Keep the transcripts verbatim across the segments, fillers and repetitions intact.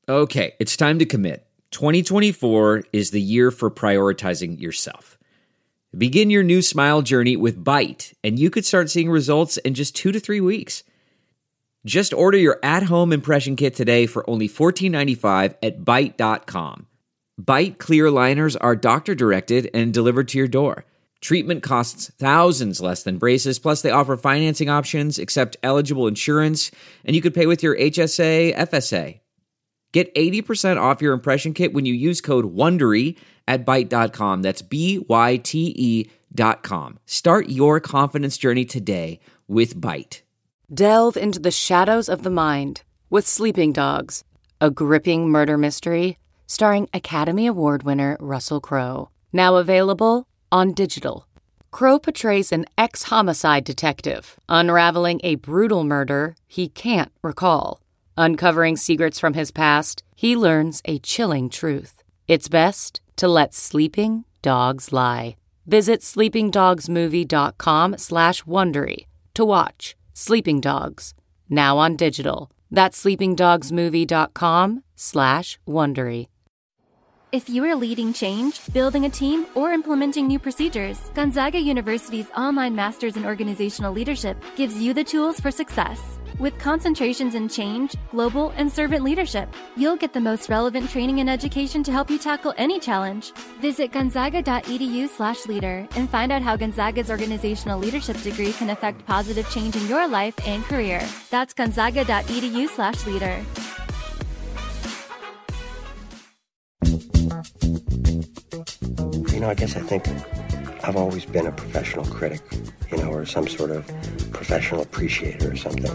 Okay, it's time to commit. twenty twenty-four is the year for prioritizing yourself. Begin your new smile journey with Byte, and you could start seeing results in just two to three weeks. Just order your at-home impression kit today for only fourteen ninety-five at byte dot com. Byte clear aligners are doctor-directed and delivered to your door. Treatment costs thousands less than braces, plus they offer financing options, accept eligible insurance, and you could pay with your H S A, F S A. Get eighty percent off your impression kit when you use code WONDERY at byte dot com. That's B Y T E dot com. Start your confidence journey today with Byte. Delve into the shadows of the mind with Sleeping Dogs, a gripping murder mystery starring Academy Award winner Russell Crowe. Now available on digital. Crowe portrays an ex-homicide detective unraveling a brutal murder he can't recall. Uncovering secrets from his past, he learns a chilling truth. It's best to let sleeping dogs lie. Visit sleepingdogsmovie.com slash Wondery to watch Sleeping Dogs, now on digital. That's sleepingdogsmovie.com slash Wondery. If you are leading change, building a team, or implementing new procedures, Gonzaga University's online Masters in Organizational Leadership gives you the tools for success. With concentrations in change, global, and servant leadership, you'll get the most relevant training and education to help you tackle any challenge. Visit gonzaga.edu slash leader and find out how Gonzaga's organizational leadership degree can affect positive change in your life and career. That's gonzaga.edu slash leader. You know, I guess I think I've always been a professional critic, you know, or some sort of professional appreciator or something.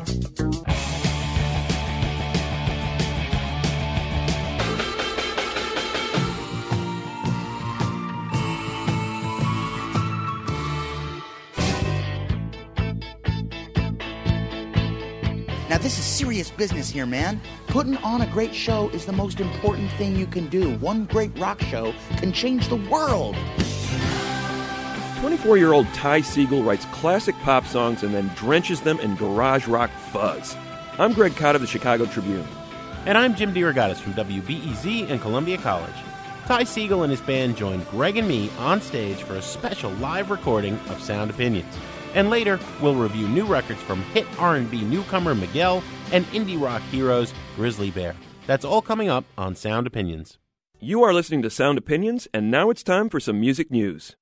Now, this is serious business here, man. Putting on a great show is the most important thing you can do. One great rock show can change the world. twenty-four-year-old Ty Segall writes classic pop songs and then drenches them in garage rock fuzz. I'm Greg Cott of the Chicago Tribune. And I'm Jim DeRogatis from W B E Z and Columbia College. Ty Segall and his band joined Greg and me on stage for a special live recording of Sound Opinions. And later, we'll review new records from hit R and B newcomer Miguel and indie rock heroes Grizzly Bear. That's all coming up on Sound Opinions. You are listening to Sound Opinions, and now it's time for some music news.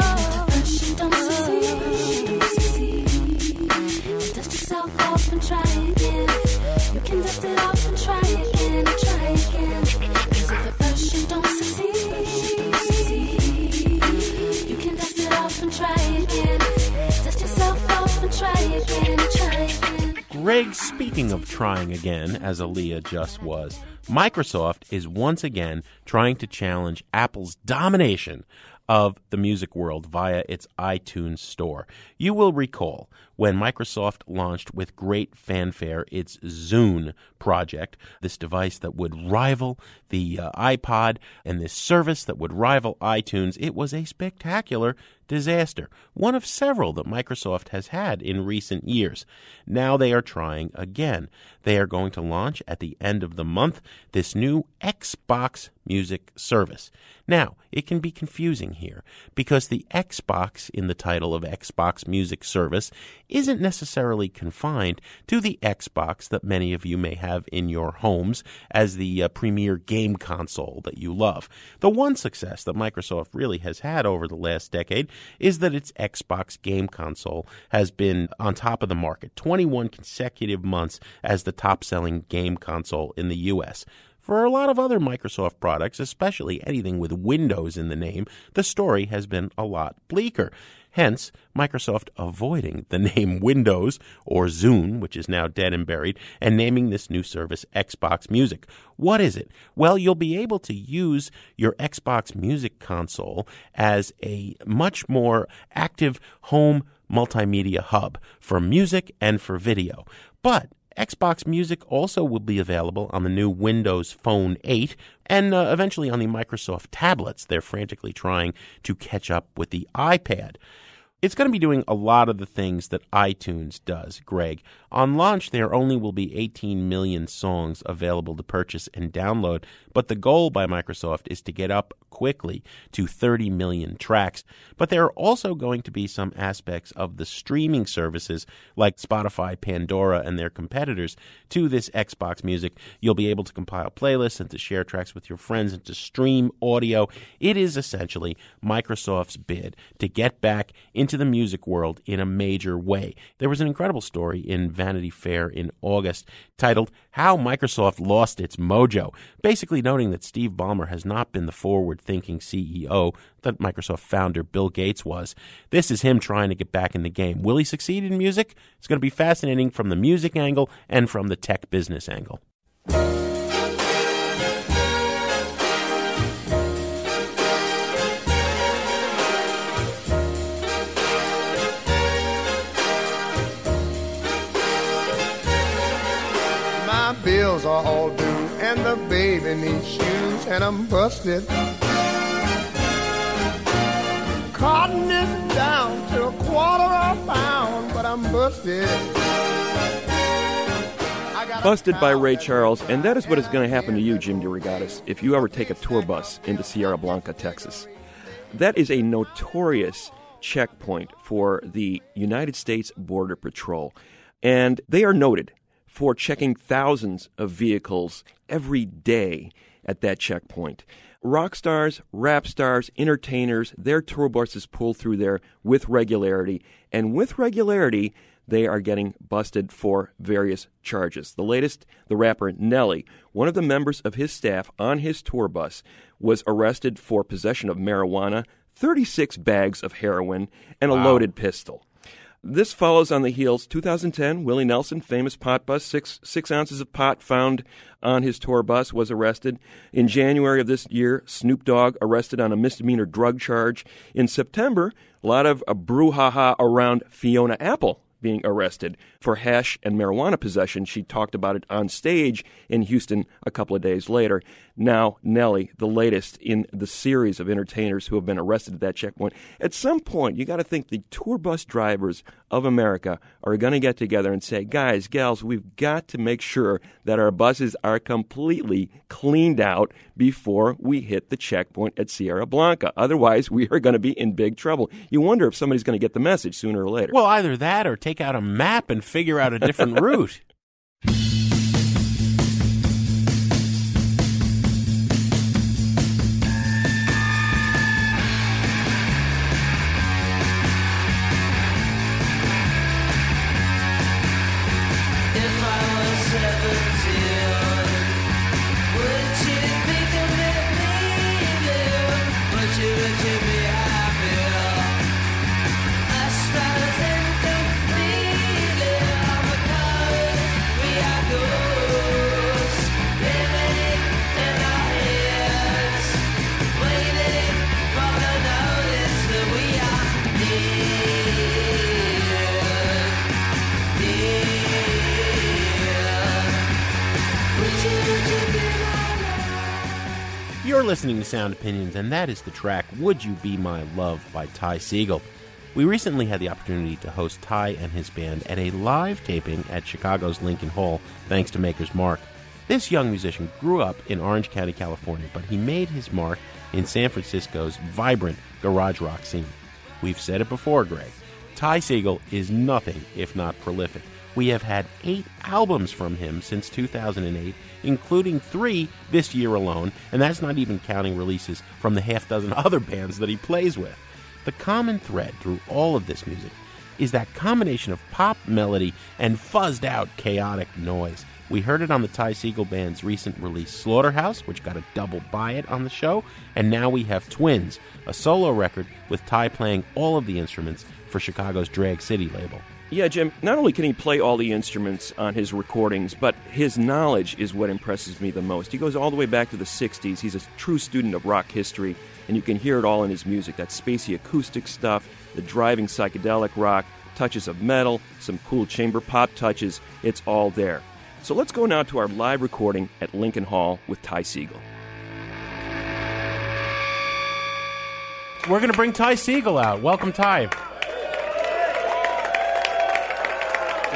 Greg, speaking of trying again, as Aaliyah just was, Microsoft is once again trying to challenge Apple's domination of the music world via its iTunes store. You will recall when Microsoft launched with great fanfare its Zune project, this device that would rival the uh, iPod and this service that would rival iTunes. It was a spectacular disaster, one of several that Microsoft has had in recent years. Now they are trying again. They are going to launch at the end of the month this new Xbox Music service. Now, it can be confusing here because the Xbox in the title of Xbox Music Service isn't necessarily confined to the Xbox that many of you may have in your homes as the uh, premier game console that you love. The one success that Microsoft really has had over the last decade is that its Xbox game console has been on top of the market, twenty-one consecutive months as the top-selling game console in the U S For a lot of other Microsoft products, especially anything with Windows in the name, the story has been a lot bleaker. Hence, Microsoft avoiding the name Windows, or Zune, which is now dead and buried, and naming this new service Xbox Music. What is it? Well, you'll be able to use your Xbox Music console as a much more active home multimedia hub for music and for video. But Xbox Music also will be available on the new Windows Phone eight and uh, eventually on the Microsoft tablets. They're frantically trying to catch up with the iPad. It's going to be doing a lot of the things that iTunes does, Greg. On launch, there only will be eighteen million songs available to purchase and download, but the goal by Microsoft is to get up quickly to thirty million tracks. But there are also going to be some aspects of the streaming services like Spotify, Pandora, and their competitors to this Xbox Music. You'll be able to compile playlists and to share tracks with your friends and to stream audio. It is essentially Microsoft's bid to get back into the music world in a major way. There was an incredible story in Vanity Fair in August titled How Microsoft Lost Its Mojo, basically noting that Steve Ballmer has not been the forward-thinking C E O that Microsoft founder Bill Gates was. This is him trying to get back in the game. Will he succeed in music? It's going to be fascinating from the music angle and from the tech business angle. Bills are all due, and the baby needs shoes, and I'm busted. Cotton is down to a quarter of a pound, but I'm busted. Busted by Ray Charles, and that is what is going to happen to you, Jim DeRogatis, if you ever take a tour bus into Sierra Blanca, Texas. That is a notorious checkpoint for the United States Border Patrol, and they are noted for checking thousands of vehicles every day at that checkpoint. Rock stars, rap stars, entertainers, their tour buses pull through there with regularity, and with regularity, they are getting busted for various charges. The latest, the rapper Nelly, one of the members of his staff on his tour bus, was arrested for possession of marijuana, thirty-six bags of heroin, and a wow. loaded pistol. This follows on the heels. two thousand ten, Willie Nelson, famous pot bus, six six ounces of pot found on his tour bus, was arrested. In January of this year, Snoop Dogg arrested on a misdemeanor drug charge. In September, a lot of a brouhaha around Fiona Apple being arrested for hash and marijuana possession. She talked about it on stage in Houston a couple of days later. Now, Nelly, the latest in the series of entertainers who have been arrested at that checkpoint. At some point, you got to think the tour bus drivers of America are going to get together and say, guys, gals, we've got to make sure that our buses are completely cleaned out before we hit the checkpoint at Sierra Blanca. Otherwise, we are going to be in big trouble. You wonder if somebody's going to get the message sooner or later. Well, either that or take out a map and figure out a different route. You're listening to Sound Opinions, and that is the track Would You Be My Love by Ty Segall. We recently had the opportunity to host Ty and his band at a live taping at Chicago's Lincoln Hall, thanks to Maker's Mark. This young musician grew up in Orange County, California, but he made his mark in San Francisco's vibrant garage rock scene. We've said it before, Greg. Ty Segall is nothing if not prolific. We have had eight albums from him since two thousand eight, including three this year alone, and that's not even counting releases from the half dozen other bands that he plays with. The common thread through all of this music is that combination of pop melody and fuzzed-out chaotic noise. We heard it on the Ty Segall Band's recent release Slaughterhouse, which got a double buy it on the show, and now we have Twins, a solo record with Ty playing all of the instruments for Chicago's Drag City label. Yeah, Jim, not only can he play all the instruments on his recordings, but his knowledge is what impresses me the most. He goes all the way back to the sixties. He's a true student of rock history, and you can hear it all in his music. That spacey acoustic stuff, the driving psychedelic rock, touches of metal, some cool chamber pop touches. It's all there. So let's go now to our live recording at Lincoln Hall with Ty Segall. We're going to bring Ty Segall out. Welcome, Ty.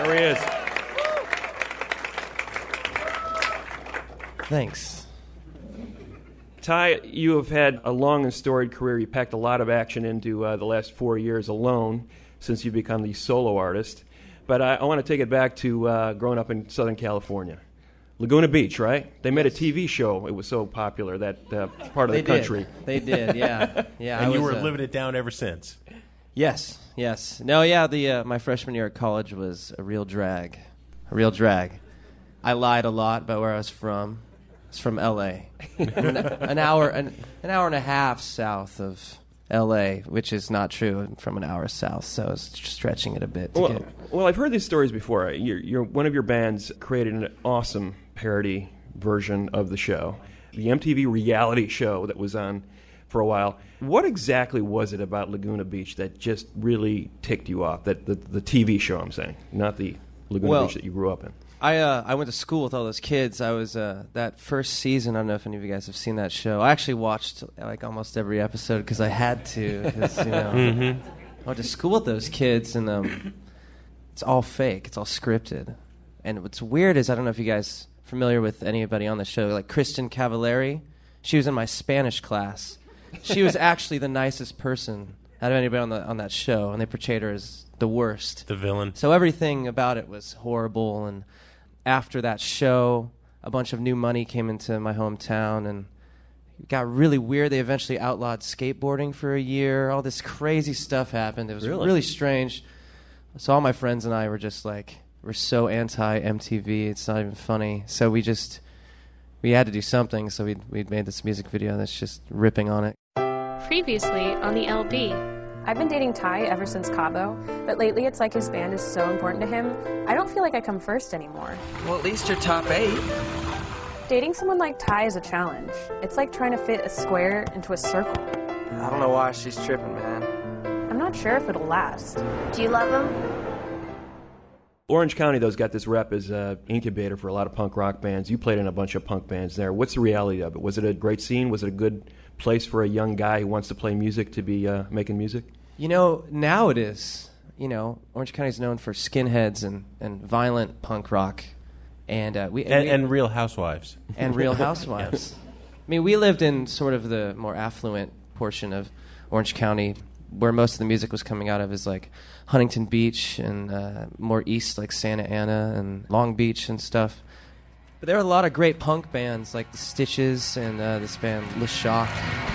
There he is. Thanks. Ty, you have had a long and storied career. You packed a lot of action into uh, the last four years alone since you've become the solo artist. But I, I want to take it back to uh, growing up in Southern California. Laguna Beach, right? They made a T V show. It was so popular, that uh, part of they the country. Did. They did, yeah. yeah. And I you was, were uh, living it down ever since. Yes, yes. No, yeah, the uh, my freshman year at college was a real drag. A real drag. I lied a lot about where I was from. It's from L A an, an hour, an, an hour and a half south of L A, which is not true. I'm from an hour south, so I was stretching it a bit. To Well, get... well, I've heard these stories before. You're, you're, one of your bands created an awesome parody version of the show, the M T V reality show that was on for a while. What exactly was it about Laguna Beach that just really ticked you off? That the, the T V show, I'm saying, not the Laguna Well, Beach that you grew up in. I uh, I went to school with all those kids. I was uh, that first season. I don't know if any of you guys have seen that show. I actually watched like almost every episode because I had to. 'Cause, you know, Mm-hmm. I went to school with those kids, and um, it's all fake. It's all scripted. And what's weird is I don't know if you guys are familiar with anybody on the show, like Kristen Cavallari. She was in my Spanish class. She was actually the nicest person out of anybody on the on that show, and they portrayed her as the worst, the villain. So everything about it was horrible. And after that show, a bunch of new money came into my hometown, and it got really weird. They eventually outlawed skateboarding for a year. All this crazy stuff happened. It was Really? really strange. So all my friends and I were just like, we're so anti-M T V, it's not even funny. So we just, we had to do something, so we'd, we'd made this music video that's just ripping on it. Previously on the L B. I've been dating Ty ever since Cabo, but lately it's like his band is so important to him, I don't feel like I come first anymore. Well, at least you're top eight. Dating someone like Ty is a challenge. It's like trying to fit a square into a circle. I don't know why she's tripping, man. I'm not sure if it'll last. Do you love him? Orange County, though, has got this rep as an incubator for a lot of punk rock bands. You played in a bunch of punk bands there. What's the reality of it? Was it a great scene? Was it a good place for a young guy who wants to play music to be uh, making music? You know, now it is. You know, Orange County is known for skinheads and, and violent punk rock. And uh, we, and, And, we and Real Housewives. and Real Housewives. I mean, we lived in sort of the more affluent portion of Orange County, where most of the music was coming out of is like Huntington Beach and uh, more east like Santa Ana and Long Beach and stuff. But there are a lot of great punk bands like the Stitches and uh, this band Le Shock.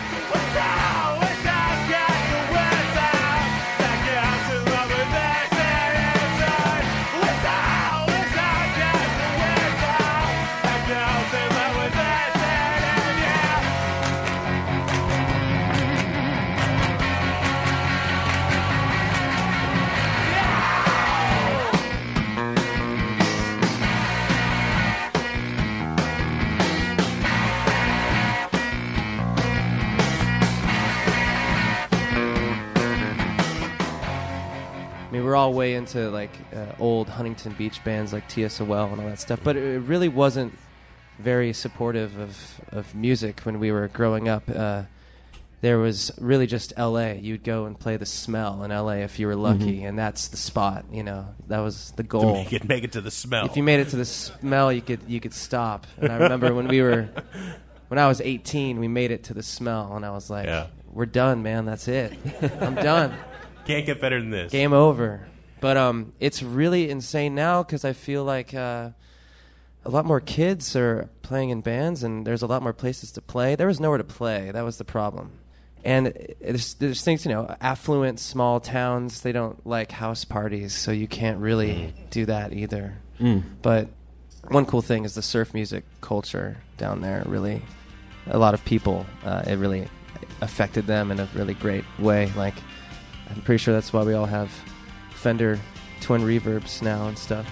I mean, we're all way into like uh, old Huntington Beach bands like T S O L and all that stuff, but it really wasn't very supportive of, of music when we were growing up. Uh, there was really just L A. You'd go and play the Smell in L A if you were lucky, mm-hmm. and that's the spot. You know, that was the goal. To make it, make it to the Smell. If you made it to the Smell, you could you could stop. And I remember when we were, when I was eighteen, we made it to the Smell, and I was like, yeah. "We're done, man. That's it. I'm done." Can't get better than this. Game over. But um, it's really insane now because I feel like uh, a lot more kids are playing in bands, and there's a lot more places to play. There was nowhere to play. That was the problem. And it, there's, there's things, you know, affluent small towns, they don't like house parties, so you can't really mm. do that either. Mm. But one cool thing is the surf music culture down there. Really, a lot of people, uh, it really affected them in a really great way. Like, I'm pretty sure that's why we all have Fender twin reverbs now and stuff.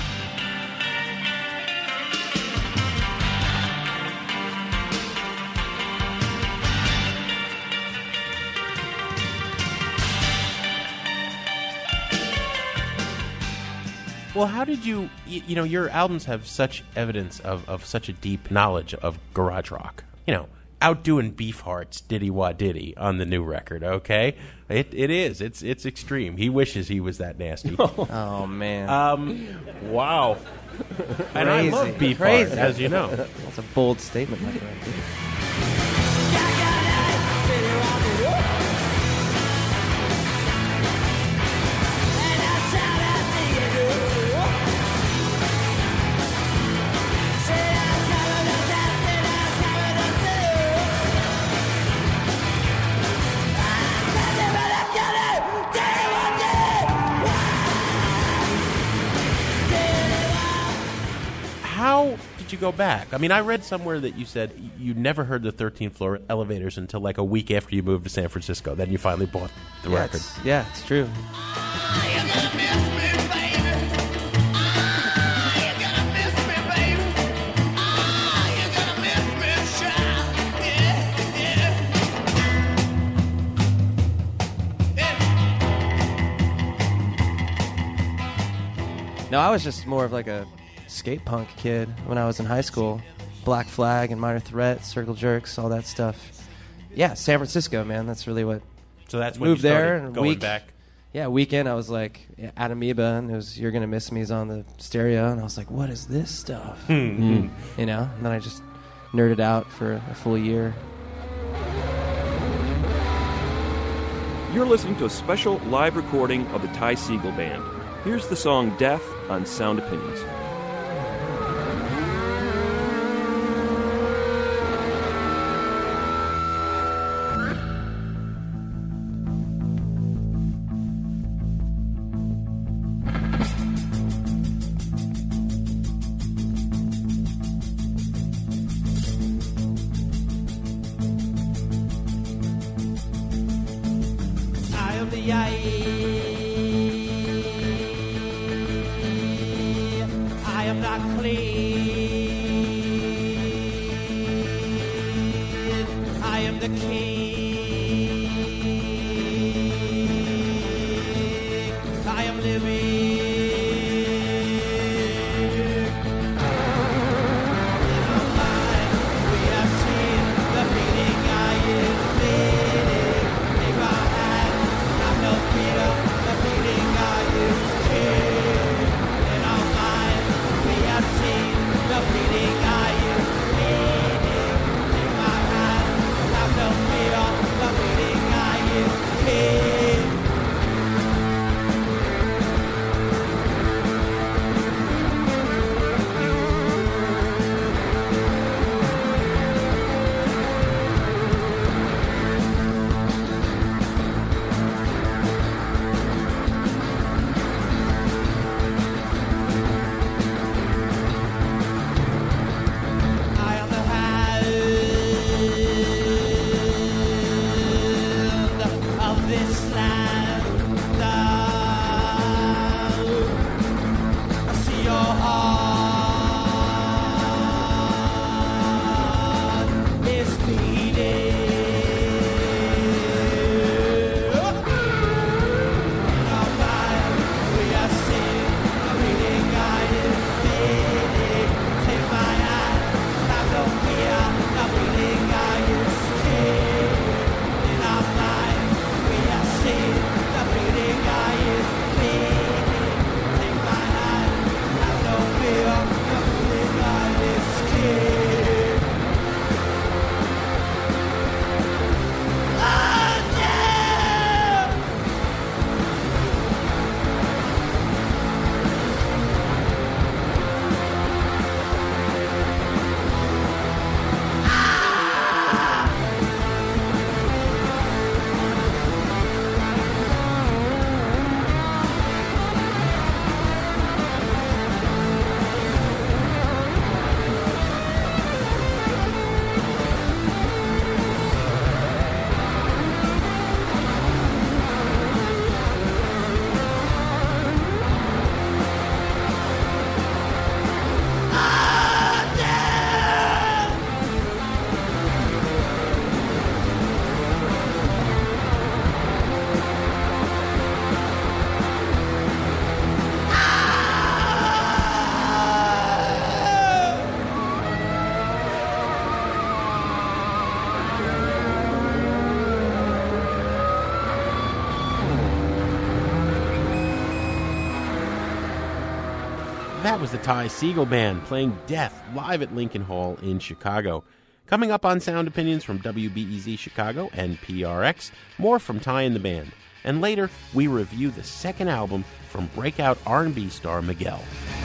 Well, how did you, you, you know, your albums have such evidence of, of such a deep knowledge of garage rock. You know, outdoing Beefheart's Diddy Wah Diddy on the new record, okay? It It is. It's it's extreme. He wishes he was that nasty. Oh, man. Um, wow. And I love Crazy. Beefheart, Crazy. as you know. That's a bold statement, my friend. How did you go back? I mean, I read somewhere that you said you never heard the thirteenth floor elevators until like a week after you moved to San Francisco. Then you finally bought the yeah, record. It's, yeah, it's true. No, I was just more of like a skate punk kid when I was in high school. Black Flag and Minor Threat, Circle Jerks, all that stuff. Yeah, San Francisco, man. That's really what. So that's when moved you started there and going week, back. Yeah, weekend I was like at Amoeba, and it was "You're Gonna Miss Me" is on the stereo, and I was like, "What is this stuff?" Mm-hmm. You know. And then I just nerded out for a full year. You're listening to a special live recording of the Ty Segall Band. Here's the song "Death" on Sound Opinions. I am the I. I am not clean. I am the king. I am living. In our mind, we have seen the beating eye is bleeding. If I had not no fear, the beating eye is king. In our mind, we have seen the beating eye is bleeding. If I had not no fear. That was the Ty Segall Band playing Death live at Lincoln Hall in Chicago. Coming up on Sound Opinions from W B E Z Chicago and P R X, more from Ty and the band. And later, we review the second album from breakout R and B star Miguel.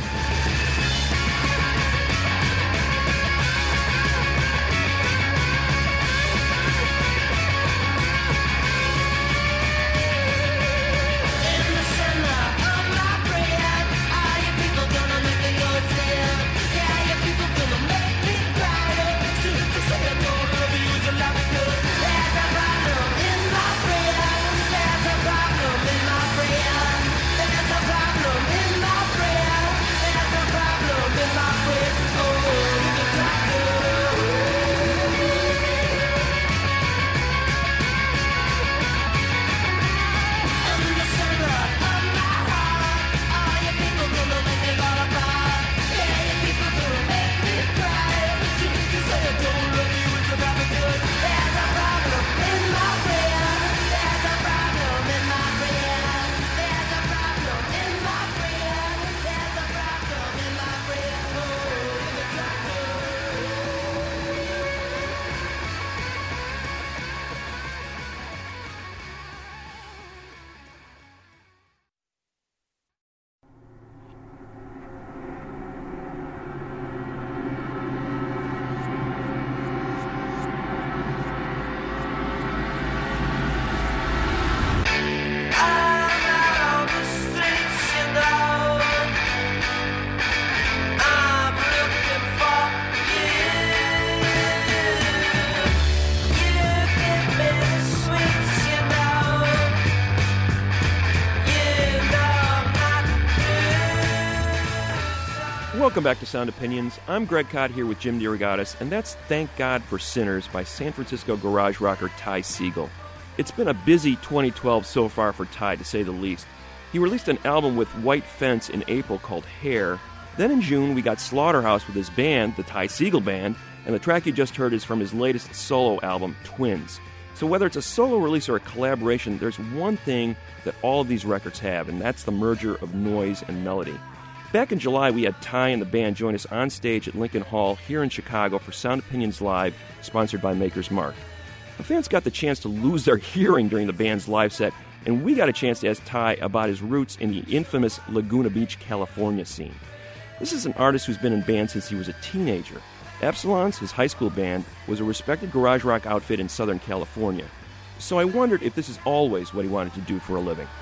Welcome back to Sound Opinions. I'm Greg Cott here with Jim DeRogatis, and that's Thank God for Sinners by San Francisco garage rocker Ty Segall. It's been a busy twenty twelve so far for Ty, to say the least. He released an album with White Fence in April called Hair. Then in June, we got Slaughterhouse with his band, the Ty Segall Band, and the track you just heard is from his latest solo album, Twins. So whether it's a solo release or a collaboration, there's one thing that all of these records have, and that's the merger of noise and melody. Back in July, we had Ty and the band join us on stage at Lincoln Hall here in Chicago for Sound Opinions Live, sponsored by Maker's Mark. The fans got the chance to lose their hearing during the band's live set, and we got a chance to ask Ty about his roots in the infamous Laguna Beach, California scene. This is an artist who's been in bands since he was a teenager. Epsilon's, his high school band, was a respected garage rock outfit in Southern California. So I wondered if this is always what he wanted to do for a living.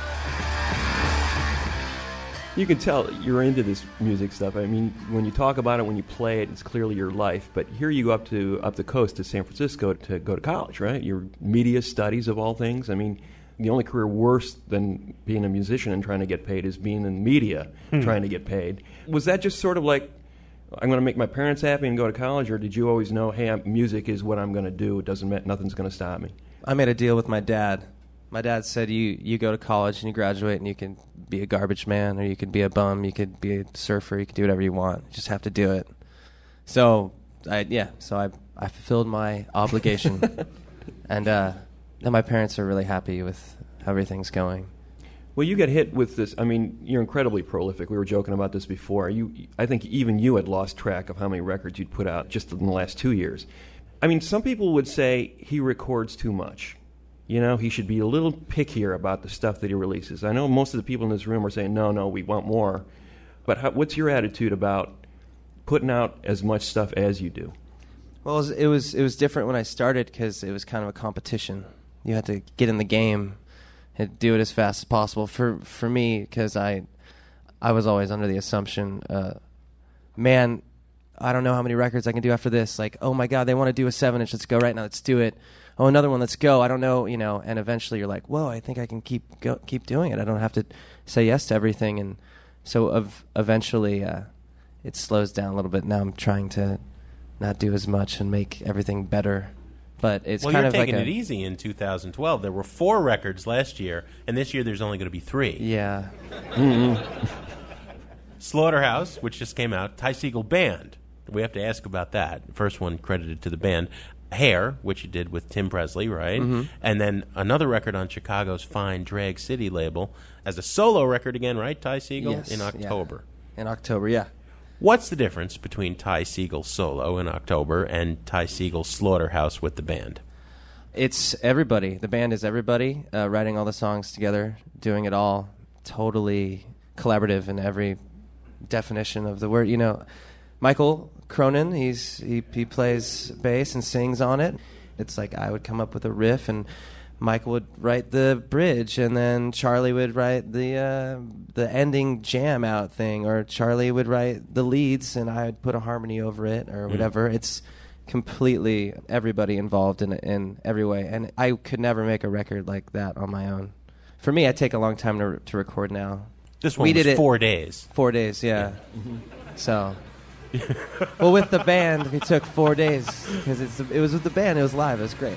You can tell you're into this music stuff. I mean, when you talk about it, when you play it, it's clearly your life. But here you go up to up the coast to San Francisco to go to college, right? Your media studies of all things. I mean, the only career worse than being a musician and trying to get paid is being in media hmm. trying to get paid. Was that just sort of like, I'm going to make my parents happy and go to college, or did you always know, hey, I'm, music is what I'm going to do. It doesn't matter. Nothing's going to stop me. I made a deal with my dad. My dad said, you, you go to college and you graduate and you can be a garbage man, or you could be a bum, you could be a surfer, you could do whatever you want. You just have to do it. So, I yeah, so I I fulfilled my obligation. and uh, and my parents are really happy with how everything's going. Well, you get hit with this. I mean, you're incredibly prolific. We were joking about this before. You, I think even you had lost track of how many records you'd put out just in the last two years. I mean, some people would say he records too much. You know, he should be a little pickier about the stuff that he releases. I know most of the people in this room are saying, no, no, we want more. But how, what's your attitude about putting out as much stuff as you do? Well, it was it was, it was different when I started because it was kind of a competition. You had to get in the game and do it as fast as possible. For for me, because I, I was always under the assumption, uh, man, I don't know how many records I can do after this. Like, oh, my God, they want to do a seven-inch. Let's go right now. Let's do it. Oh, another one, let's go. I don't know, you know, and eventually you're like, whoa, I think I can keep go, keep doing it. I don't have to say yes to everything. And so of, eventually uh, it slows down a little bit. Now I'm trying to not do as much and make everything better. But it's well, kind you're of like taking a, it easy in two thousand twelve. There were four records last year, and this year there's only going to be three. Yeah. Mm-hmm. Slaughterhouse, which just came out, Ty Segall Band. We have to ask about that. First one credited to the band. Hair, which you did with Tim Presley, right? Mm-hmm. And then another record on Chicago's fine Drag City label as a solo record again, right, Ty Segall? Yes, in October. In October, yeah. What's the difference between Ty Segall's solo in October and Ty Segall's Slaughterhouse with the band? It's everybody. The band is everybody, uh, writing all the songs together, doing it all, totally collaborative in every definition of the word. You know, Michael Cronin, he's he, he plays bass and sings on it. It's like I would come up with a riff, and Michael would write the bridge, and then Charlie would write the uh, the ending jam out thing, or Charlie would write the leads, and I would put a harmony over it, or whatever. Mm. It's completely everybody involved in in every way, and I could never make a record like that on my own. For me, I take a long time to to record now. This one we was did four it, days. Four days, yeah. yeah. Mm-hmm. So, well, with the band, it took four days because it's it was with the band. It was live. It was great.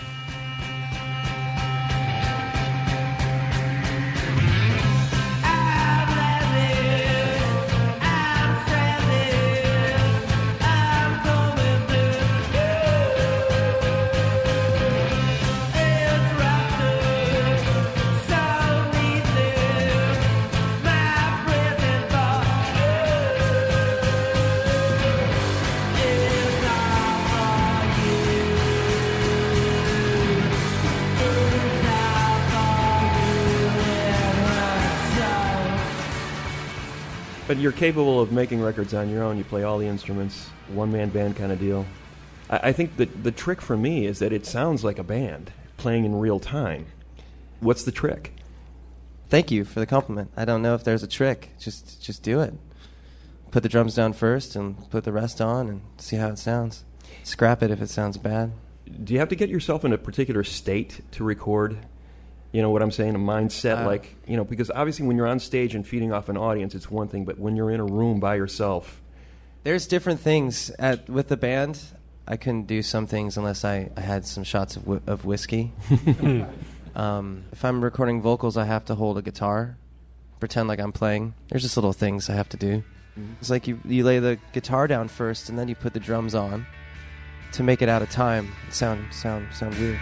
But you're capable of making records on your own. You play all the instruments, one-man band kind of deal. I, I think that the trick for me is that it sounds like a band playing in real time. What's the trick? Thank you for the compliment. I don't know if there's a trick. Just just do it. Put the drums down first and put the rest on and see how it sounds. Scrap it if it sounds bad. Do you have to get yourself in a particular state to record? You know what I'm saying? A mindset, uh, like, you know, because obviously when you're on stage and feeding off an audience, it's one thing, but when you're in a room by yourself. There's different things. At, with the band, I couldn't do some things unless I, I had some shots of, whi- of whiskey. um, if I'm recording vocals, I have to hold a guitar, pretend like I'm playing. There's just little things I have to do. Mm-hmm. It's like you, you lay the guitar down first, and then you put the drums on to make it out of time. Sound, sound, sound weird.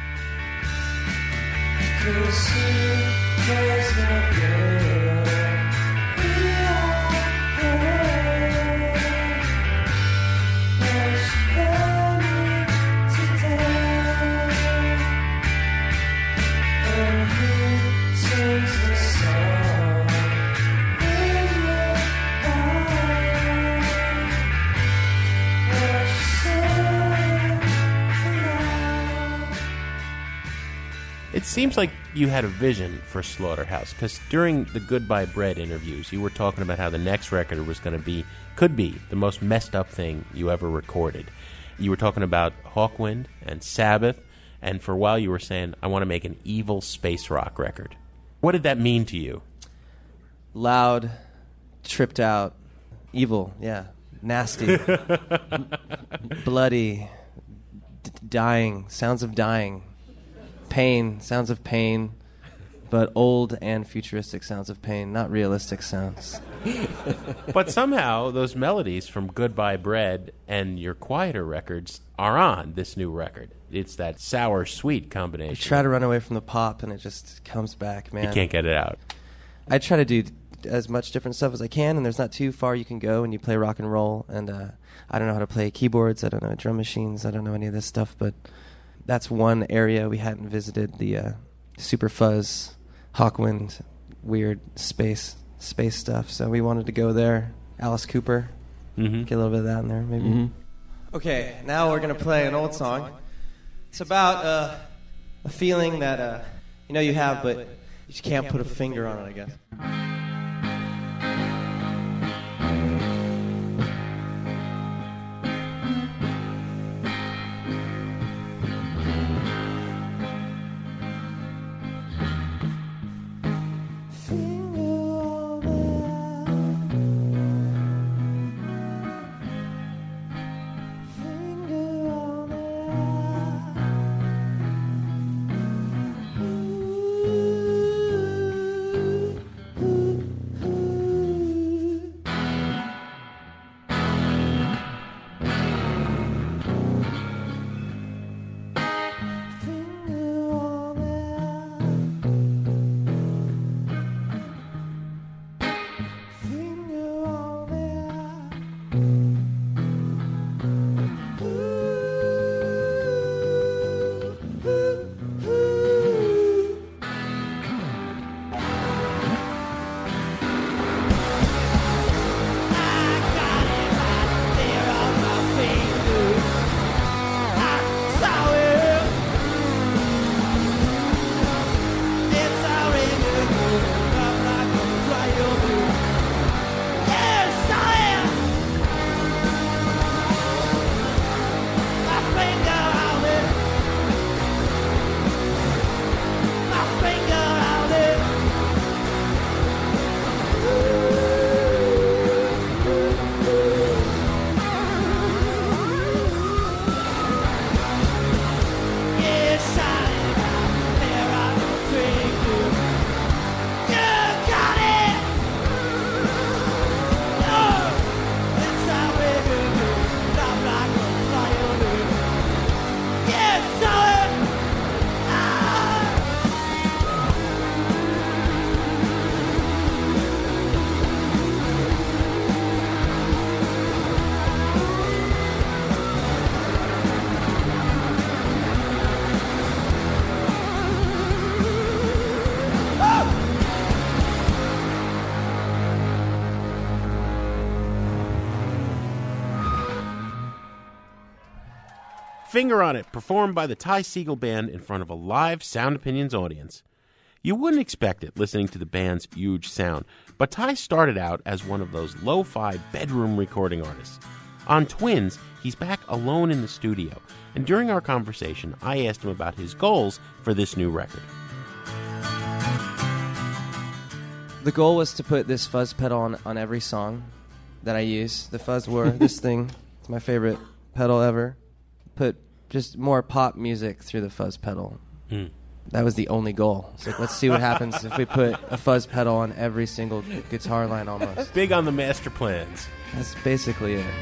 It seems like you had a vision for Slaughterhouse, because during the Goodbye Bread interviews, you were talking about how the next record was going to be, could be, the most messed up thing you ever recorded. You were talking about Hawkwind and Sabbath, and for a while you were saying, I want to make an evil space rock record. What did that mean to you? Loud, tripped out, evil, yeah, nasty, bloody, d- dying, sounds of dying. Pain, sounds of pain, but old and futuristic sounds of pain, not realistic sounds. But somehow those melodies from Goodbye Bread and your quieter records are on this new record. It's that sour-sweet combination. I try to run away from the pop, and it just comes back, man. You can't get it out. I try to do as much different stuff as I can, and there's not too far you can go when you play rock and roll. And uh, I don't know how to play keyboards. I don't know drum machines. I don't know any of this stuff, but that's one area we hadn't visited, the uh, Super Fuzz, Hawkwind, weird space space stuff. So we wanted to go there. Alice Cooper, mm-hmm. get a little bit of that in there, maybe. Mm-hmm. Okay, now we're going to play an old song. It's about uh, a feeling that uh, you know you have, but you just can't put a finger on it, I guess. Ooh. Finger on It, performed by the Ty Segall Band in front of a live Sound Opinions audience. You wouldn't expect it listening to the band's huge sound, but Ty started out as one of those lo-fi bedroom recording artists. On Twins, he's back alone in the studio, and during our conversation, I asked him about his goals for this new record. The goal was to put this fuzz pedal on, on every song that I use. The fuzz war, this thing, it's my favorite pedal ever. Put just more pop music through the fuzz pedal. Mm. That was the only goal. It's like, let's see what happens if we put a fuzz pedal on every single guitar line almost. Big on the master plans. That's basically it.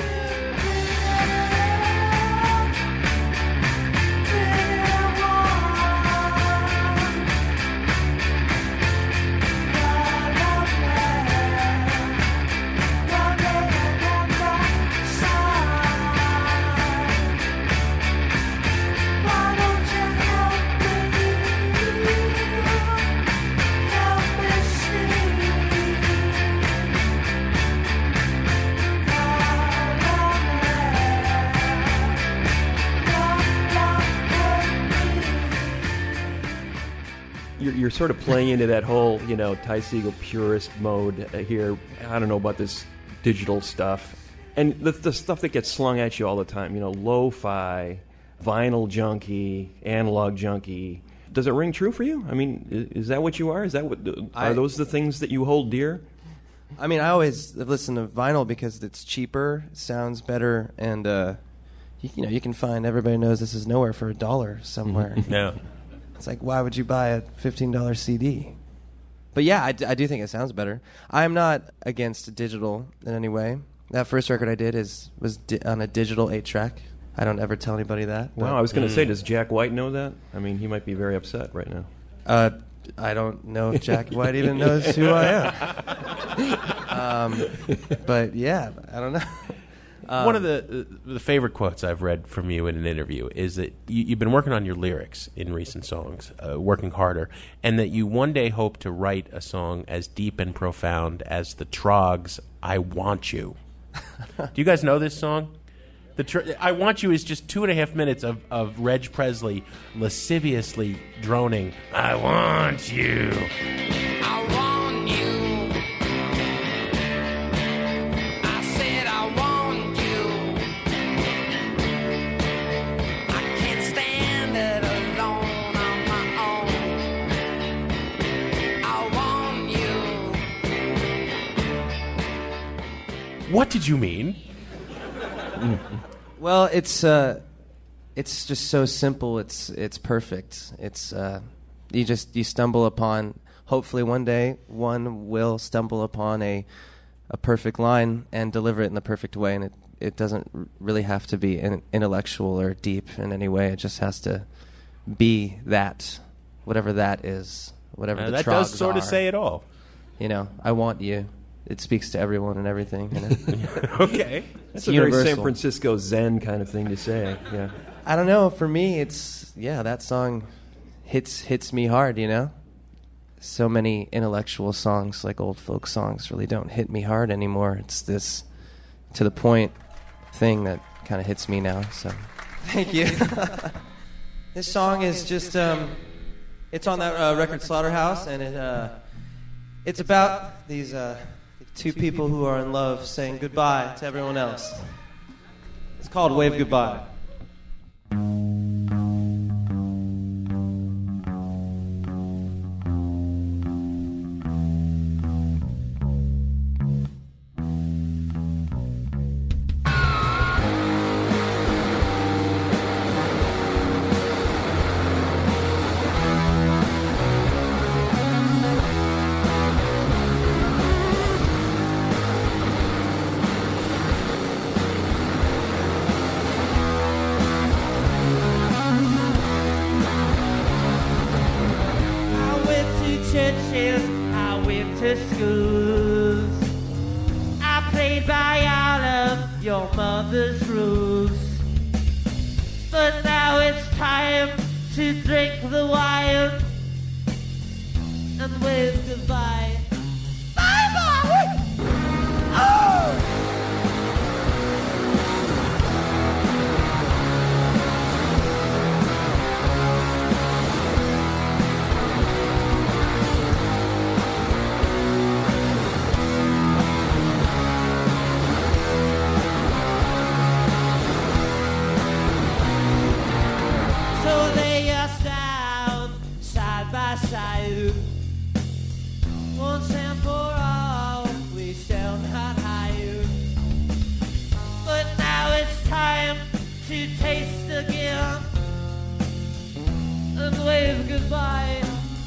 You're, you're sort of playing into that whole, you know, Ty Segall purist mode uh, here. I don't know about this digital stuff. And the, the stuff that gets slung at you all the time, you know, lo-fi, vinyl junkie, analog junkie. Does it ring true for you? I mean, is, is that what you are? Is that what are I, those the things that you hold dear? I mean, I always listen to vinyl because it's cheaper, sounds better, and uh, you, you know, you can find Everybody Knows This Is Nowhere for a dollar somewhere. Yeah. It's like, why would you buy a fifteen dollar C D? But yeah, I, d- I do think it sounds better. I'm not against digital in any way. That first record I did is was di- on a digital eight track. I don't ever tell anybody that. Wow, I was going to mm. say, does Jack White know that? I mean, he might be very upset right now. Uh, I don't know if Jack White even knows who I am. um, but yeah, I don't know. Um, One of the uh, the favorite quotes I've read from you in an interview is that you, you've been working on your lyrics in recent songs, uh, working harder, and that you one day hope to write a song as deep and profound as the Troggs' I Want You. Do you guys know this song? The tr- I Want You is just two and a half minutes of, of Reg Presley lasciviously droning, I want you. I want you. I said I want you. I can't stand it alone on my own. I want you. What did you mean? Well, it's uh, it's just so simple. It's it's perfect. It's uh, you just you stumble upon. Hopefully, one day one will stumble upon a a perfect line and deliver it in the perfect way. And it, it doesn't r- really have to be in, intellectual or deep in any way. It just has to be that, whatever that is, whatever Uh, the that Troggs does sort of are. say it all. You know, I want you. It speaks to everyone and everything. You know? Okay. That's It's a very universal. San Francisco Zen kind of thing to say. Yeah. I don't know. For me, it's yeah. That song hits hits me hard. You know, so many intellectual songs, like old folk songs, really don't hit me hard anymore. It's this to the point thing that kind of hits me now. So, thank you. This song is just um, it's on that uh, record Slaughterhouse, and it uh, it's about these uh, two people who are in love saying goodbye to everyone else. It's called Wave Goodbye. I went to churches, I went to schools. I played by all of your mother's rules. But now it's time to drink the wine and wave goodbye. Bye bye! Oh! goodbye.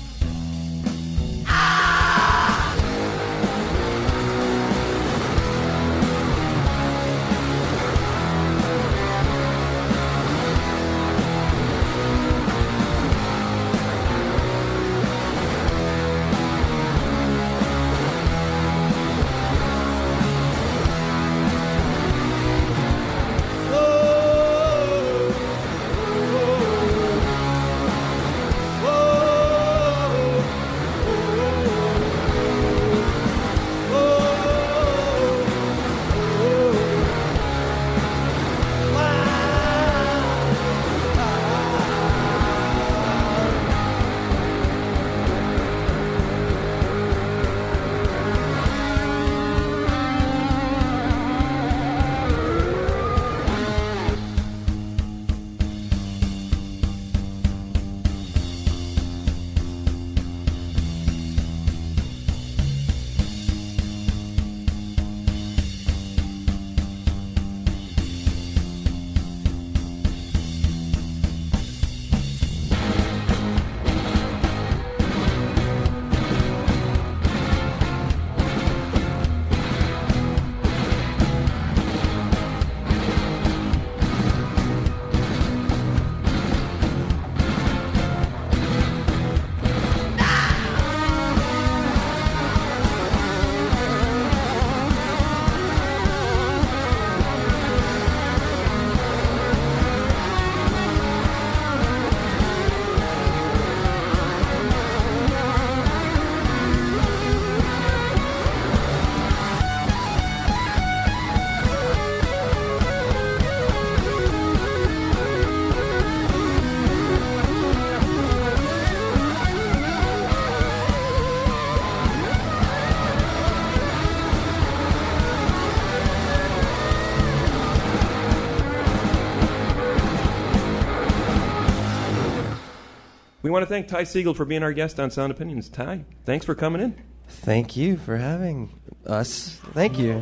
We want to thank Ty Segall for being our guest on Sound Opinions. Ty, thanks for coming in. Thank you for having us. Thank you.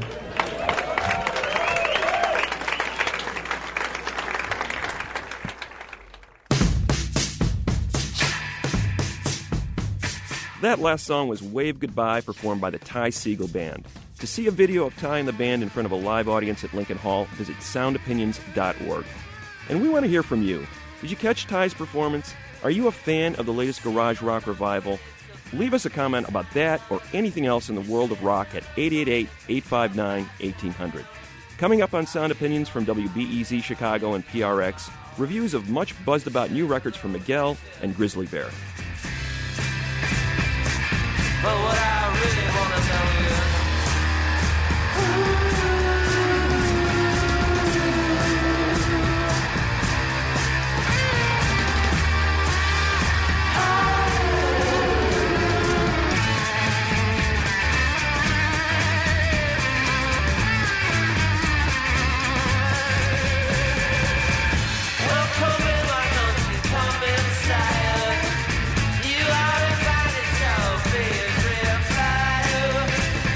That last song was Wave Goodbye, performed by the Ty Segall Band. To see a video of Ty and the band in front of a live audience at Lincoln Hall, visit sound opinions dot org. And we want to hear from you. Did you catch Ty's performance? Are you a fan of the latest garage rock revival? Leave us a comment about that or anything else in the world of rock at eight eight eight, eight five nine, one eight zero zero. Coming up on Sound Opinions from W B E Z Chicago and P R X, reviews of much buzzed about new records from Miguel and Grizzly Bear. But what I really want to tell you, well, come in, why don't you come inside? You are invited, so please reply.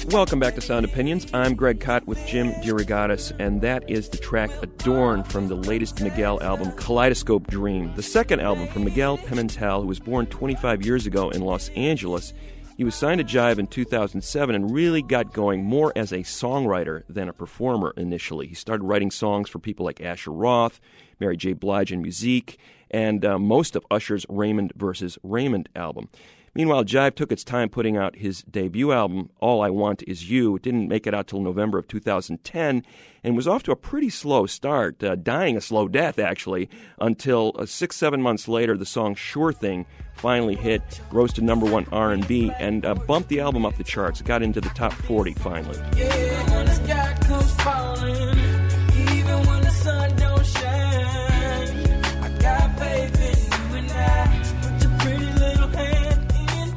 Welcome back to Sound Opinions. I'm Greg Kot with Jim DeRogatis, and that is the track Adorn from the latest Miguel album, Kaleidoscope Dream, the second album from Miguel Pimentel, who was born twenty-five years ago in Los Angeles. He was signed to Jive in two thousand seven and really got going more as a songwriter than a performer initially. He started writing songs for people like Asher Roth, Mary J. Blige and Musique, and uh, most of Usher's Raymond versus Raymond album. Meanwhile, Jive took its time putting out his debut album, All I Want Is You. It didn't make it out till November of two thousand ten and was off to a pretty slow start, uh, dying a slow death, actually, until uh, six, seven months later, the song Sure Thing finally hit, rose to number one R and B, and uh, bumped the album up the charts. It got into the top forty finally. Yeah, when the sky comes falling, even when the sun don't shine, I got faith in you and I. Put your pretty little hand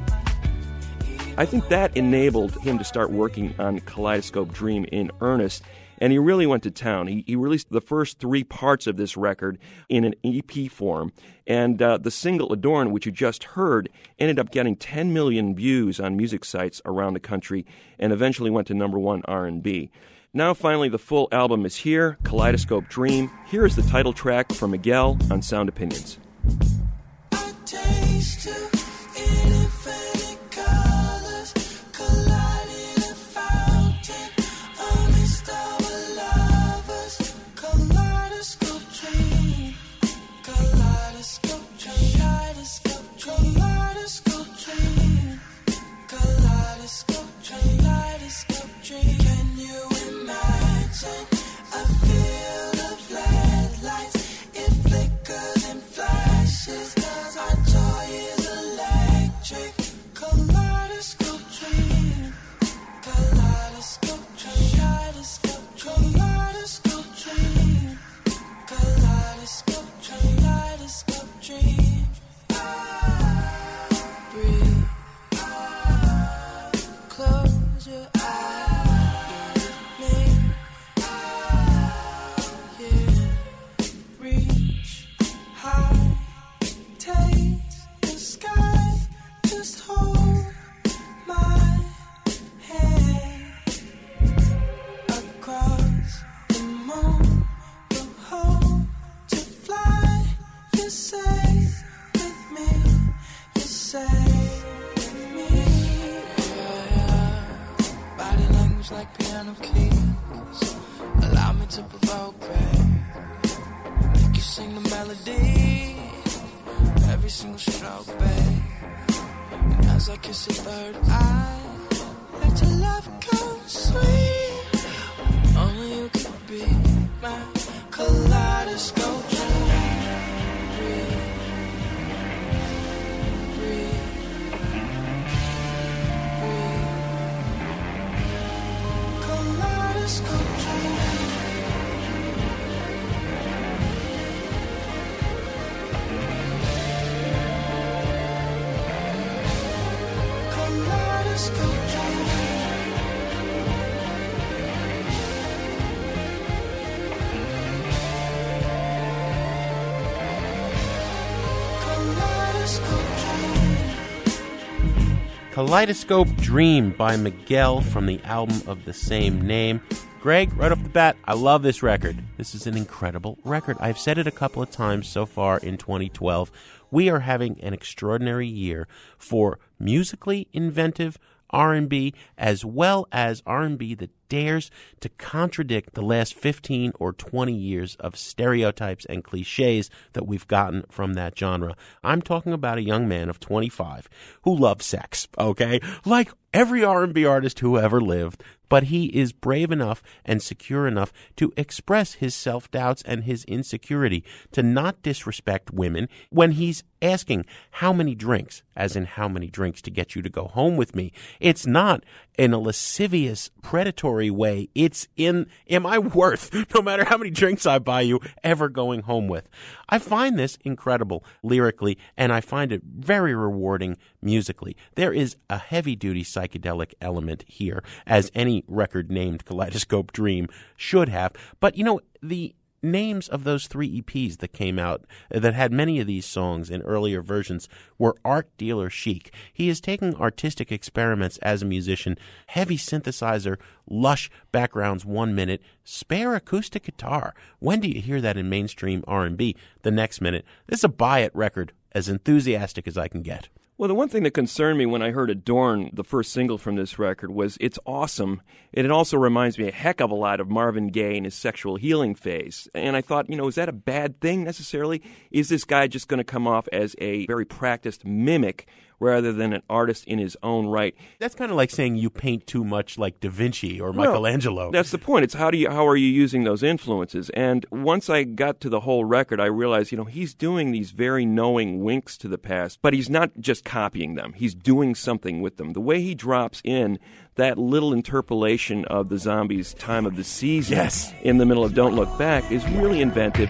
in. I think that enabled him to start working on Kaleidoscope Dream in earnest, and he really went to town. He, he released the first three parts of this record in an E P form, and uh, the single Adorn, which you just heard, ended up getting ten million views on music sites around the country and eventually went to number one R and B. Now, finally, the full album is here, Kaleidoscope Dream. Here is the title track from Miguel on Sound Opinions. I taste you in infinite colors, colliding in a fountain, amidst our lovers. Kaleidoscope dream, kaleidoscope dream, kaleidoscope dream, kaleidoscope dream, kaleidoscope dream, kaleidoscope dream. Can you imagine a field of LED lights? It flickers and flashes, 'cause our joy is electric. Kaleidoscope dream, kaleidoscope dream, kaleidoscope dream, kaleidoscope dream, kaleidoscope dream, kaleidoscope dream. Breathe, close your eyes, me, yeah. Reach high, taste the sky, just hold my hand. Across the moon, we'll hope to fly. You say with me, you say with me. Yeah, yeah. Body language like piano keys. Allow me to provoke, babe. Make you sing the melody, every single stroke, babe. And as I kiss your third eye, let your love come sweet. Only you could be my kaleidoscope dream. Breathe, breathe, breathe. Kaleidoscope dream. Kaleidoscope dream. Kaleidoscope dream. Kaleidoscope Dream by Miguel from the album of the same name. Greg, right off the bat, I love this record. This is an incredible record. I've said it a couple of times so far in twenty twelve. We are having an extraordinary year for musically inventive R and B, as well as R and B that dares to contradict the last fifteen or twenty years of stereotypes and cliches that we've gotten from that genre. I'm talking about a young man of twenty-five who loves sex, okay? Like every R and B artist who ever lived, but he is brave enough and secure enough to express his self-doubts and his insecurity, to not disrespect women when he's asking how many drinks, as in how many drinks to get you to go home with me. It's not in a lascivious, predatory way. It's in, am I worth, no matter how many drinks I buy you, ever going home with? I find this incredible lyrically, and I find it very rewarding musically. There is a heavy-duty psychedelic element here, as any record named Kaleidoscope Dream should have. But, you know, the names of those three E Ps that came out that had many of these songs in earlier versions were Art Dealer Chic. He is taking artistic experiments as a musician, heavy synthesizer, lush backgrounds one minute, spare acoustic guitar. When do you hear that in mainstream R and B? The next minute. This is a buy-it record, as enthusiastic as I can get. Well, the one thing that concerned me when I heard Adorn, the first single from this record, was it's awesome, and it also reminds me a heck of a lot of Marvin Gaye in his sexual healing phase. And I thought, you know, is that a bad thing necessarily? Is this guy just going to come off as a very practiced mimic rather than an artist in his own right? That's kind of like saying you paint too much like Da Vinci or Michelangelo. Well, that's the point. It's how do you how are you using those influences? And once I got to the whole record, I realized, you know, he's doing these very knowing winks to the past, but he's not just copying them. He's doing something with them. The way he drops in that little interpolation of the Zombies' Time of the Season yes. in the middle of Don't Look Back is really inventive.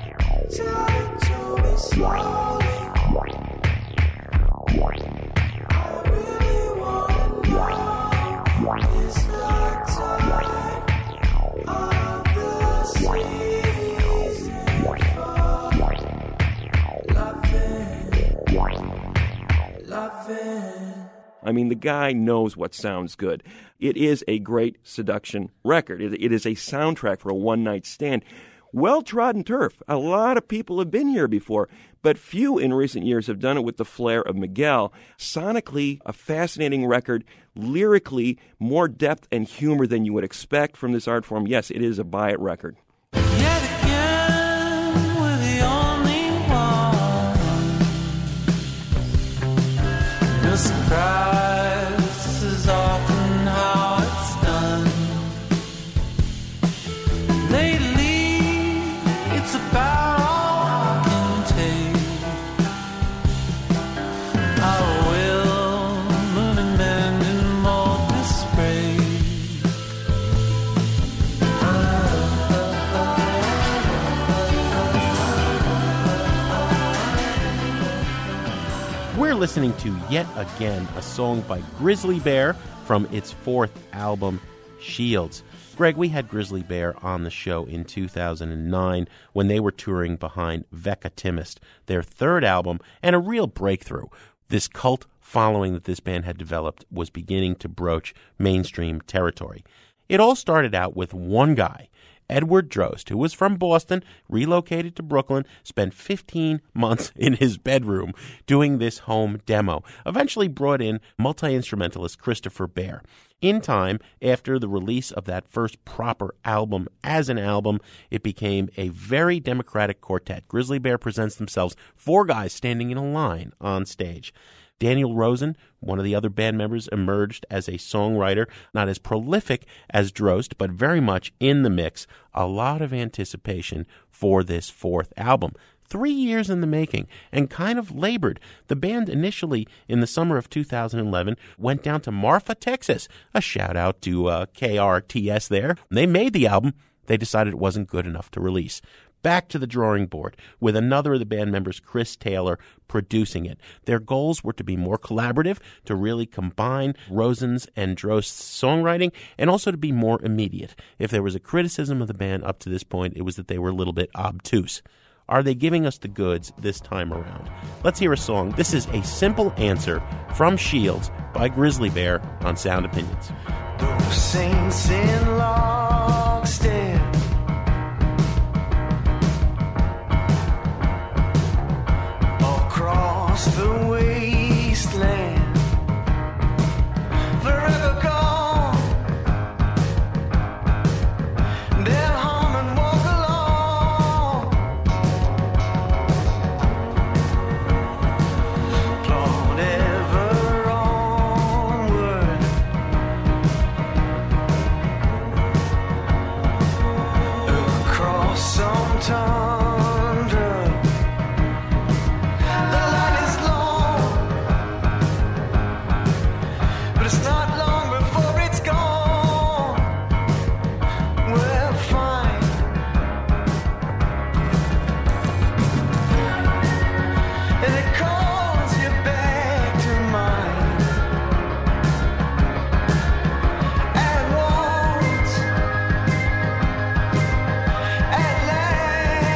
I mean, the guy knows what sounds good. It is a great seduction record. It, it is a soundtrack for a one-night stand. Well-trodden turf. A lot of people have been here before, but few in recent years have done it with the flair of Miguel. Sonically, a fascinating record. Lyrically, more depth and humor than you would expect from this art form. Yes, it is a buy-it record. Yet again, we're the only one. No surprise, this is often how it's done. Lately, it's about all I can take. I will move and mend and mold this We're listening to Yet Again, a song by Grizzly Bear from its fourth album, Shields. Greg, we had Grizzly Bear on the show in two thousand nine when they were touring behind Vecca Timist, their third album, and a real breakthrough. This cult following that this band had developed was beginning to broach mainstream territory. It all started out with one guy, Edward Drost, who was from Boston, relocated to Brooklyn, spent fifteen months in his bedroom doing this home demo, eventually brought in multi-instrumentalist Christopher Bear. In time, after the release of that first proper album as an album, it became a very democratic quartet. Grizzly Bear presents themselves, four guys standing in a line on stage. Daniel Rosen, one of the other band members, emerged as a songwriter, not as prolific as Drost, but very much in the mix. A lot of anticipation for this fourth album. Three years in the making, and kind of labored. The band initially, in the summer of two thousand eleven, went down to Marfa, Texas. A shout-out to uh, K R T S there. They made the album. They decided it wasn't good enough to release. Back to the drawing board, with another of the band members, Chris Taylor, producing it. Their goals were to be more collaborative, to really combine Rosen's and Drost's songwriting, and also to be more immediate. If there was a criticism of the band up to this point, it was that they were a little bit obtuse. Are they giving us the goods this time around? Let's hear a song. This is A Simple Answer from Shields by Grizzly Bear on Sound Opinions. Those saints in lockstep across the wasteland, forever gone. They'll hum and walk along, plod ever onward, across some tundra. The line is long, but it's not long before it's gone. Well, fine. And it calls you back to mind at once, at last.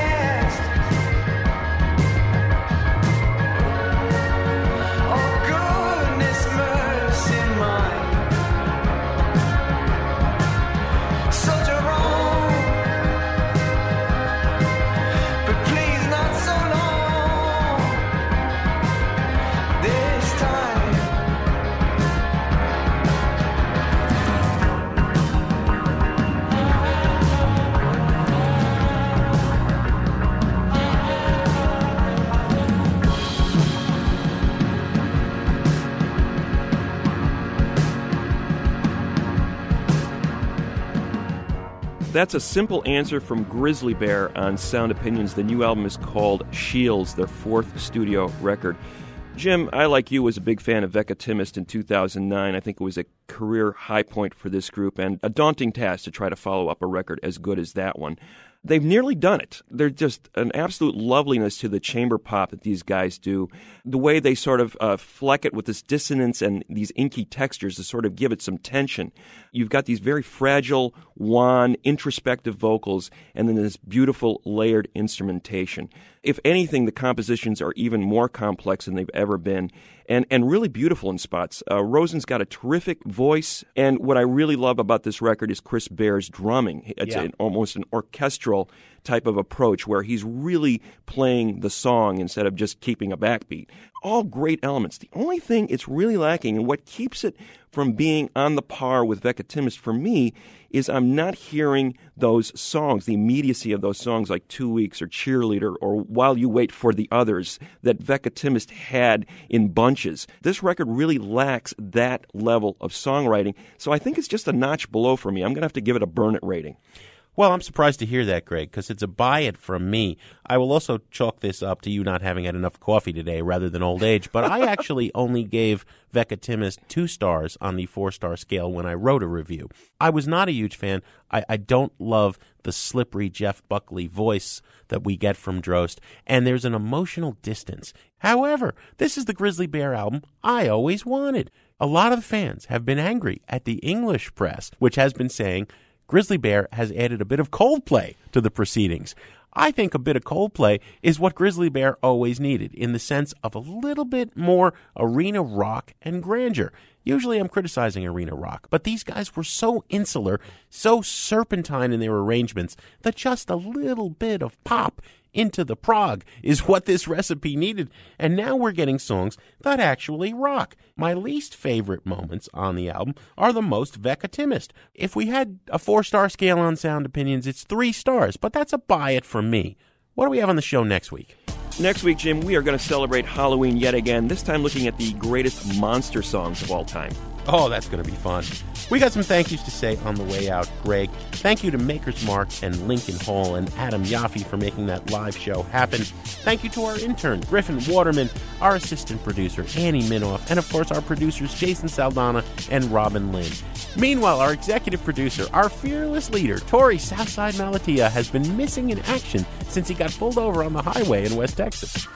That's a simple answer from Grizzly Bear on Sound Opinions. The new album is called Shields, their fourth studio record. Jim, I, like you, was a big fan of Veckatimist in two thousand nine. I think it was a career high point for this group and a daunting task to try to follow up a record as good as that one. They've nearly done it. They're just an absolute loveliness to the chamber pop that these guys do. The way they sort of uh, fleck it with this dissonance and these inky textures to sort of give it some tension. You've got these very fragile, wan, introspective vocals and then this beautiful layered instrumentation. If anything, the compositions are even more complex than they've ever been and, and really beautiful in spots. Uh, Rosen's got a terrific voice, and what I really love about this record is Chris Bear's drumming. It's Yeah. an, almost an orchestral type of approach where he's really playing the song instead of just keeping a backbeat. All great elements. The only thing it's really lacking, and what keeps it from being on the par with Veckatimist for me, is I'm not hearing those songs, the immediacy of those songs like Two Weeks or Cheerleader or While You Wait for the Others that Veckatimist had in bunches. This record really lacks that level of songwriting, so I think it's just a notch below for me. I'm going to have to give it a burn it rating. Well, I'm surprised to hear that, Greg, because it's a buy it from me. I will also chalk this up to you not having had enough coffee today rather than old age, but I actually only gave Veckatimist two stars on the four-star scale when I wrote a review. I was not a huge fan. I, I don't love the slippery Jeff Buckley voice that we get from Drost, and there's an emotional distance. However, this is the Grizzly Bear album I always wanted. A lot of fans have been angry at the English press, which has been saying Grizzly Bear has added a bit of Coldplay to the proceedings. I think a bit of Coldplay is what Grizzly Bear always needed, in the sense of a little bit more arena rock and grandeur. Usually I'm criticizing arena rock, but these guys were so insular, so serpentine in their arrangements, that just a little bit of pop into the prog is what this recipe needed, and now we're getting songs that actually rock. My least favorite moments on the album are the most Veckatimist. If we had a four-star scale on Sound Opinions, it's three stars, but that's a buy it from me. What do we have on the show next week? Next week, Jim, we are going to celebrate Halloween yet again, this time looking at the greatest monster songs of all time. Oh, that's going to be fun. We got some thank yous to say on the way out, Greg. Thank you to Maker's Mark and Lincoln Hall and Adam Yaffe for making that live show happen. Thank you to our intern, Griffin Waterman, our assistant producer, Annie Minoff, and of course our producers, Jason Saldana and Robin Lynn. Meanwhile, our executive producer, our fearless leader, Tori Southside Malatia, has been missing in action since he got pulled over on the highway in West Texas.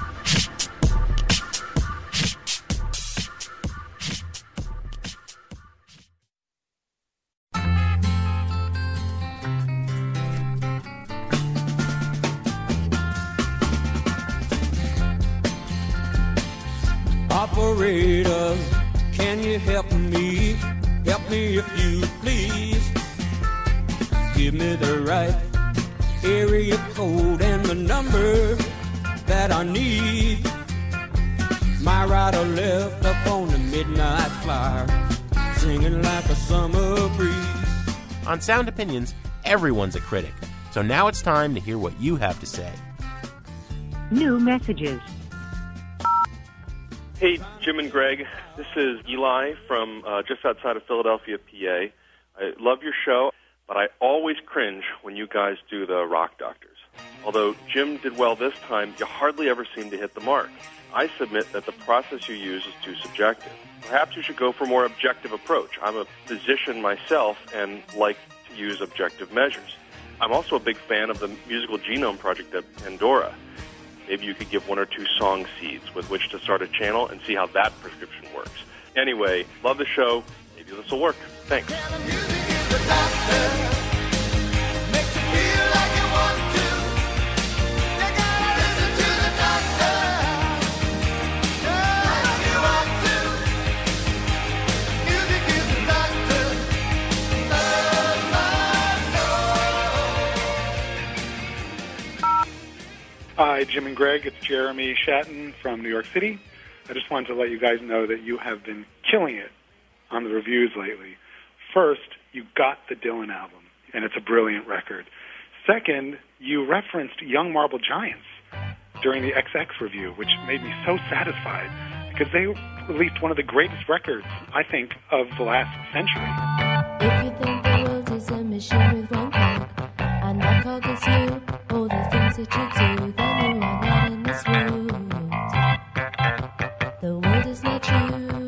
Operator, can you help me? Help me if you please. Give me the right area code and the number that I need. My right or left up on the midnight flyer, singing like a summer breeze. On Sound Opinions, everyone's a critic. So now it's time to hear what you have to say. New messages. Hey, Jim and Greg. This is Eli from uh, just outside of Philadelphia, P A. I love your show, but I always cringe when you guys do the Rock Doctors. Although Jim did well this time, you hardly ever seem to hit the mark. I submit that the process you use is too subjective. Perhaps you should go for a more objective approach. I'm a physician myself and like to use objective measures. I'm also a big fan of the Musical Genome Project at Pandora. Maybe you could give one or two song seeds with which to start a channel and see how that prescription works. Anyway, love the show. Maybe this will work. Thanks. Hi, Jim and Greg. It's Jeremy Shatton from New York City. I just wanted to let you guys know that you have been killing it on the reviews lately. First, you got the Dylan album, and it's a brilliant record. Second, you referenced Young Marble Giants during the X X review, which made me so satisfied because they released one of the greatest records, I think, of the last century. If you think the world is a machine with one cog, and that cog is you. All the things that you do, then you are not in this world. The world is not you.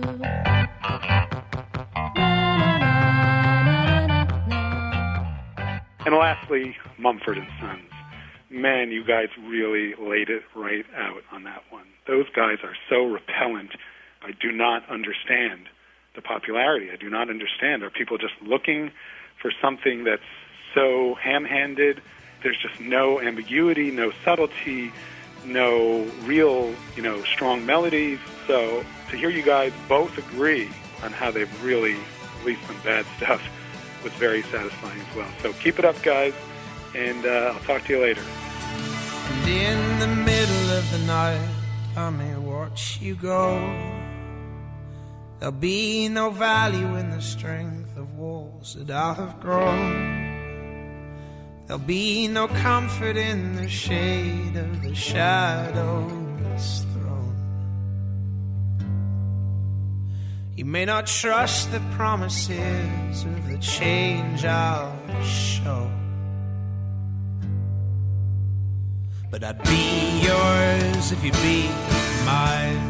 And lastly, Mumford and Sons. Man, you guys really laid it right out on that one. Those guys are so repellent. I do not understand the popularity. I do not understand. Are people just looking for something that's so ham-handed? There's just no ambiguity, no subtlety, no real, you know, strong melodies. So to hear you guys both agree on how they've really released some bad stuff was very satisfying as well. So keep it up, guys, and uh, I'll talk to you later. And in the middle of the night, I may watch you go. There'll be no value in the strength of walls that I have grown. There'll be no comfort in the shade of the shadow's throne. You may not trust the promises of the change I'll show, but I'd be yours if you'd be mine.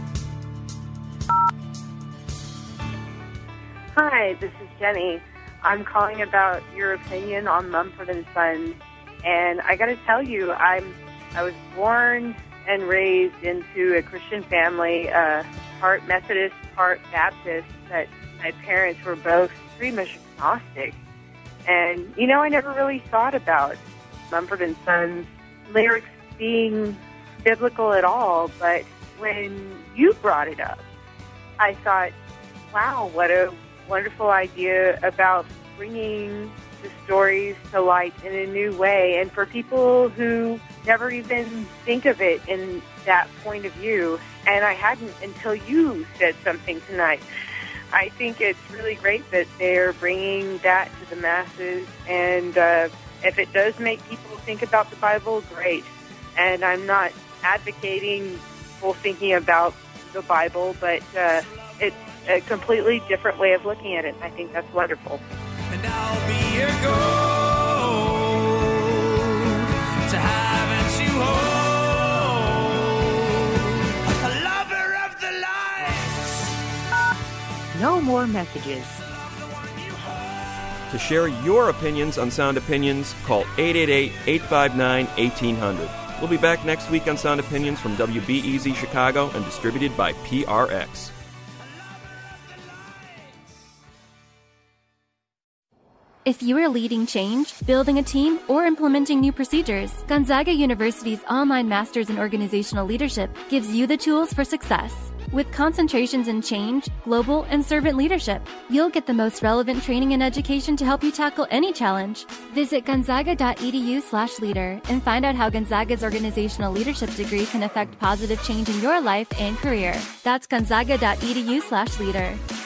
Hi, this is Jenny. I'm calling about your opinion on Mumford and Sons, and I got to tell you, I'm I was born and raised into a Christian family, uh, part Methodist, part Baptist. That my parents were both pretty much agnostic, and you know, I never really thought about Mumford and Sons lyrics being biblical at all. But when you brought it up, I thought, wow, what a wonderful idea about bringing the stories to light in a new way, and for people who never even think of it in that point of view. And I hadn't until you said something tonight. I think it's really great that they're bringing that to the masses, and uh, if it does make people think about the Bible, great. And I'm not advocating people thinking about the Bible, but uh, it's a completely different way of looking at it. I think that's wonderful. And I'll be your gold to have and to hold, a lover of the light. No more messages. To share your opinions on Sound Opinions, call eight eight eight, eight five nine, eighteen hundred. We'll be back next week on Sound Opinions from W B E Z Chicago and distributed by P R X. If you are leading change, building a team, or implementing new procedures, Gonzaga University's online Masters in Organizational Leadership gives you the tools for success. With concentrations in change, global, and servant leadership, you'll get the most relevant training and education to help you tackle any challenge. Visit gonzaga.edu slash leader and find out how Gonzaga's organizational leadership degree can affect positive change in your life and career. That's gonzaga.edu slash leader.